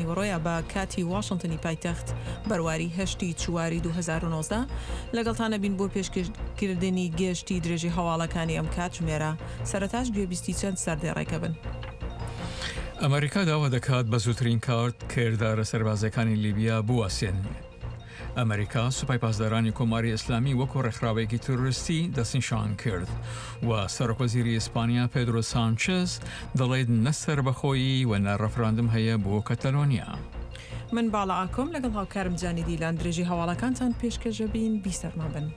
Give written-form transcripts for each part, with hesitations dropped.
نیوەڕۆیە بە کاتی واشنگتنی پایتەخت بەرواری هەشتی چواری 2019 لەگەڵتانە بین بۆ پێشکردنی گەشتی درێژی هەواڵەکانی ئەم کات ژمێرە سەرەتاش گوێبیستی چەند سەردێڕێکە بن. ئەمریکا داوا دەکات بە زووترین کات کردارە سەربازەکانی لیبیا بوەسێن. ئەمریکا سوپای پاسدارانی کۆماری ئیسلامی وەکو ڕێکخراوێکی تۆرۆریستی دەستنیشان کرد و سەرۆکوەزیری ئیسپانیا پێدرۆ سانچز دەڵێت نەسەر بەخۆیی و نەڕەفراندم هەیە بۆ کەتەلۆنیا. من باڵا ئاکۆم لەگەڵ هاوکارم جانی دیلان درێژی هەواڵەکانتان پێشکەشە بین بیسەرما بن.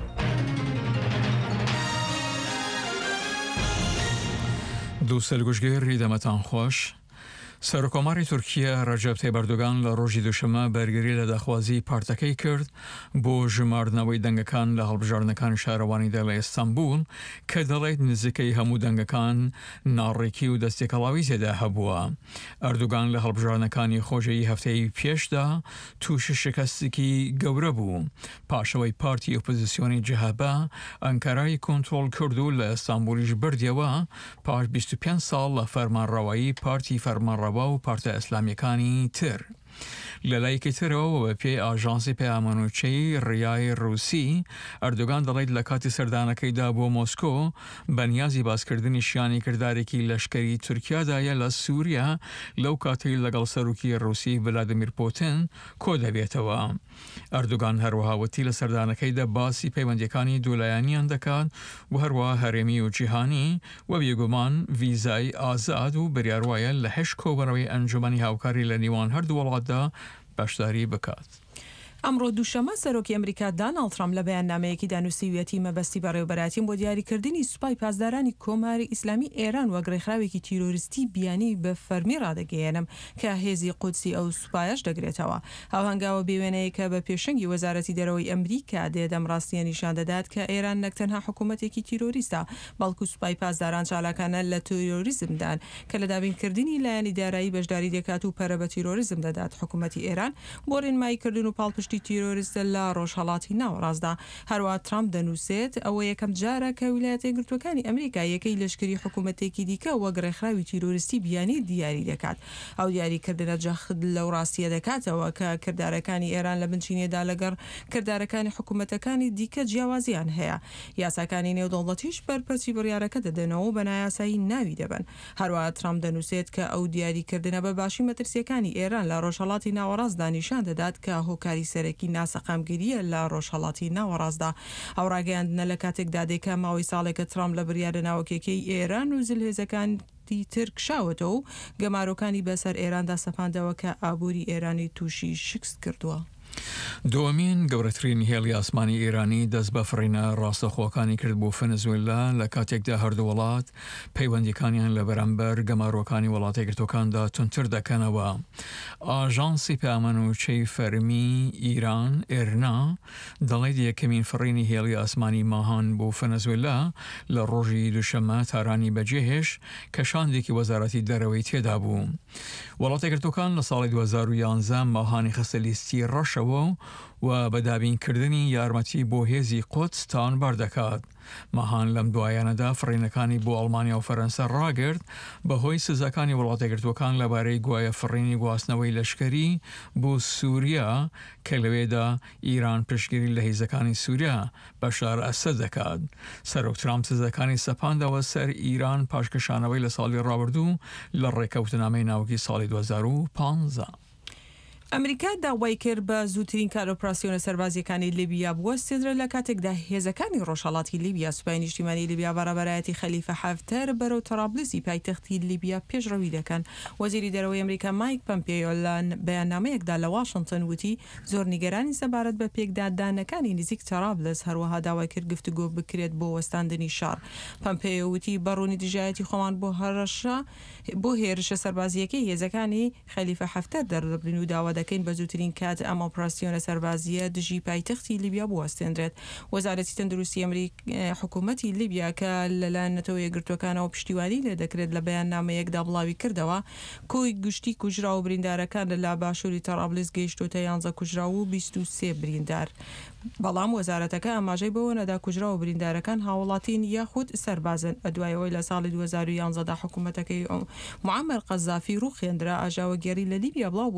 دوو سەرگوشتگێڕی دەمەتان خۆش. سەرۆکۆماری تورکیا ڕەجەب تەیب ئەردۆغان لە ڕۆژی دووشەمە بەرگری لە داخوازی پارتەکەی کرد بۆ ژماردنەوەی دەنگەکان لە هەڵبژاردنەکانی شارەوانیدا لە ئێستانبول کە دەڵێت نزیکەی هەموو دەنگەکان ناڕێکی و دەستێکەڵاوی تێدا هەبووە. ئەردۆغان لە هەڵبژاردنەکانی خۆشەوی هەفتەی پێشدا تووشی شکستێکی گەورە بوو. پاشەوەی پارتی ئۆپۆزیسیۆنی جەهابە ئەنکارای کۆنتڕۆڵ کرد و لە ئێستانبولیش بردیەوە پاش 25 ساڵ لە فەرمانڕەوایی پارتی فەرمانڕەوا و پارتە ئیسلامیەکانی تر. لە لایەکی ترەوە بە پێی ئاژانسی پەیامەنوچەی ڕیای ڕووسی ئەردۆغان دەڵێت لە کاتی سەردانەکەیدا بۆ مۆسکۆ بەنیازی باسکردنی شیانی کردارێکی لەشکری تورکیادایە لە سووریا لەو کاتەی لەگەڵ سەرۆکی ڕووسی ڤلادیمیر پوتین کۆ دەبێتەوە. ئەردۆغان هەروەها وتی لە سەردانەکەیدا باسی پەیوەندیەکانی دوولایانیان دەکات و هەروەها هەرێمی و جیهانی و بێگومان ڤیزای ئازاد و بریاروایە لە 8 کۆبەرەوەی ئەنجومەنی هاوکاری لە نێوان هەردوو وڵاتدا بەشداری بکات. ئەمڕۆ دووشەمە سەرۆکی ئەمریکا داناڵد ترامپ لە بەیاننامەیەکی دانووسیویەتی مەبەستی بەڕێوەبەراتیم بۆ دیاریکردنی سوپای پاسدارانی کۆماری ئیسلامی ئێران وەک ڕێکخراوێکی تیرۆریستی بیانی بە فەرمی ڕادەگەیەنم کە هێزی قودسی ئەو سوپایش دەگرێتەوە. هاوهەنگاوە بێوێنەیەکە بە پێشەنگی وەزارەتی دەرەوەی ئەمریکا دێدەم ڕاستیە نیشان دەدات کە ئێران نەکتەنها حکوومەتێکی تیرۆریستە بەڵکو سوپای پاسداران چالاکانە لە تیرۆریزمدان کە لە دابینکردنی لایەنی دارایی بەشداری دەکات و پەرە بە تیرۆریزم دەدات. حکوومەتی ئێران بۆ ڕێنماییکردن و پاڵپشتی تیرۆریستە لە ڕۆژهەڵاتی ناوەڕاستدا. هەروە ترامپ دەنووسێت ئەوە یەکەم جارە کە ویلایەتە یەکگرتووەکانی ئەمریکا یەکەی لەشکری حکوومەتێکی دیکە وەک ڕێکخراوی تیرۆریستی بیانی دیاری دەکات. ئەو دیاریکردنە جەخت لەو ڕاستیە دەکاتەوە کە کردارەکانی ئێران لە بنچینێدا لەگەڕ کردارەکانی حکوومەتەکانی دیکە جیاوازیان هەیە. یاساکانی نێودەوڵەتیش بەرپرسی بڕیارەکە دەدەنەوە و بە نایاسایی ناوی دەبن. هەروە ترامپ دەنووسێت کە ئەو دیاریکردنە بە باشی مەترسیەکانی ئێران لە ڕۆژهەڵاتی ناوەڕاستدا نیشان دەدات کە هۆکاری سەرەکی ناسەقامگیریە لە ڕۆژهەڵاتی ناوەڕاستدا. ئەو ڕاگەیاندنە لە کاتێکدا دێکە ماوەی ساڵێکە ترامپ لە بریارە ناوەکێکەی ئێران و زلهێزەکان تر کشاوەتەوە و گەمارۆکانی بەسەر ئێراندا سەپاندەوە کە ئابووری ئێرانی تووشی شکست کردووە. دووەمین گەورەترین هێڵی ئاسمانی ئێرانی دەست بە فڕینە ڕاستەخۆکانی کرد بۆ ڤەنزوێلا لە کاتێکدا هەردوو وڵات پەیوەندیەکانیان لە بەرامبەر گەمارۆکانی وڵاتی یەکگرتووەکاندا تونتر دەکەنەوە. ئاژانسی پەیامەنوچەی فەرمی ئیران ئێرنا دەڵێت یەکەمین فڕینی هێڵی ئاسمانی ماهان بۆ ڤەنزوێلا لە ڕۆژی دووشەمە تارانی بەجێهێش کە شاندێکی وەزارەتی دەرەوەی تێدا بوو. وڵاتی یەکگرتووەکان لە ساڵی 2011 ماهانی خستە لیستی ڕەشەوە و بەدابینکردنی یارمەتی بۆ هێزی قودستان بەردەکات. ماهان لەم دوایانەدا فڕینەکانی بۆ ئەڵمانیا و فەرەنسا ڕاگرت بەهۆی سزاکانی وڵاتە یەکگرتووەکان لەبارەی گوایە فڕینی گواستنەوەی لەشکری بۆ سووریا کە لەوێدا ئیران پشتگیری لە هێزەکانی سووریا بەشار ئەسەد دەکات. سەرۆک ترامپ سزاکانی سەپاندەوە سەر ئیران پاشکەشانەوەی لە ساڵی ڕابردوو لە ڕێکەوتنامەی ناوکی ساڵی 2015. ئەمریکا داوای کرد بە زووترین کار ئۆپراسیۆنە سەربازیەکانی لیبیا بوەستێنرا لە کاتێکدا هێزەکانی ڕۆژهەڵاتی لیبیا سوپای نیشتیمانی لیبیا بەڕێوەبەرایەتی خەلیفە حەفتەر بەرەو تەرابلسی پایتەختی لیبیا پێشڕەوی دەکەن. وەزیری دەرەوەی ئەمریکا مایک پۆمپیۆ لە بەیاننامەیەکدا لە واشنگتن وتی زۆر نیگەرانی سەبارەت بە پێکدادانەکانی نزیک تەرابلس هەروەها داوای کرد گفتوگۆ بکرێت بۆ وەستاندنی شار. پۆمپیۆ وتی بەڕوونی دژایەتی خۆمان بۆ هێرشە سەربازیەکەی هێزەکانی خەلیفە حەفتەر دەردەبرین و داوا دەکەین بە زووترین کات ئەم ئۆپراسیۆنە سەربازیە دژی پایتەختی لیبیا بوەستێنرێت. وەزارەتی تەندروستی حکوومەتی لیبیا کە لەلایەن نەتەوە یەکگرتووەکانەوە پشتیوانی لێ دەکرێت لە بەیاننامەیەکدا بڵاوی کردەوە کۆی گشتی کوژرا و بریندارەکان لە باشووری تەرابلس گەیشتۆتە 11 کوژرا و 23 بریندار. بەڵام وەزارەتەکە ئاماژەی بەوە نەدا کوژرا و بریندارەکان هاوڵاتین یاخود سەربازن. دوایەوەی لە ساڵی 2011 حکوومەتەکەی معەمەر قەزافی ڕوخێندرا ئاژاوەگێڕی لە لیبیا بڵاو